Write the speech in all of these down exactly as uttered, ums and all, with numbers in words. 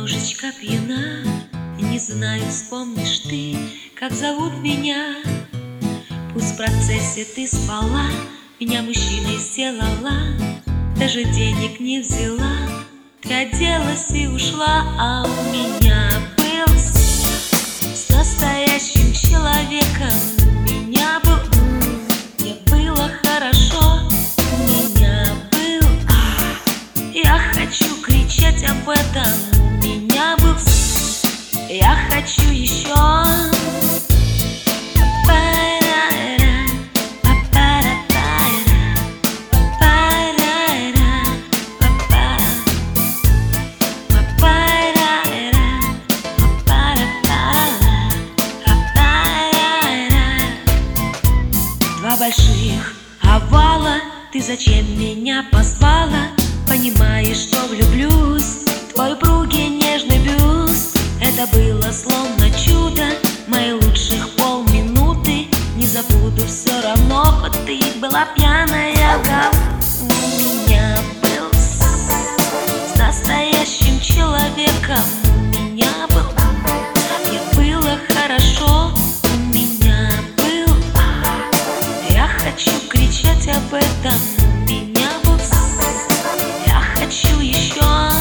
немножечко пьяна. Не знаю, вспомнишь ты, как зовут меня. Пусть в процессе ты спала, меня мужчиной сделала, даже денег не взяла. Ты оделась и ушла, а у меня был с настоящим человеком. У меня был, мне было хорошо. У меня был, я хочу кричать об этом. У меня был, я хочу еще. Два больших овала, ты зачем меня позвала? Понимаешь, что влюблюсь в твой упругий нежный бюст. Это было словно чудо, мои лучших полминуты. Не забуду все равно, хоть ты была пьяная в голову. У меня был с настоящим человеком. У меня был, мне было хорошо. У меня был, я хочу кричать об этом. У меня был, я хочу еще.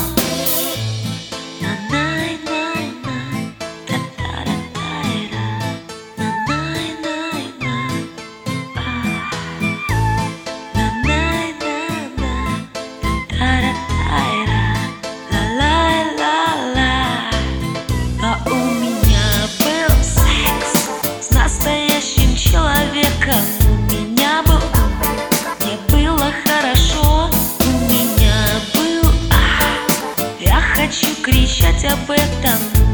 Человеком у меня был, мне было хорошо. У меня был, я хочу кричать об этом.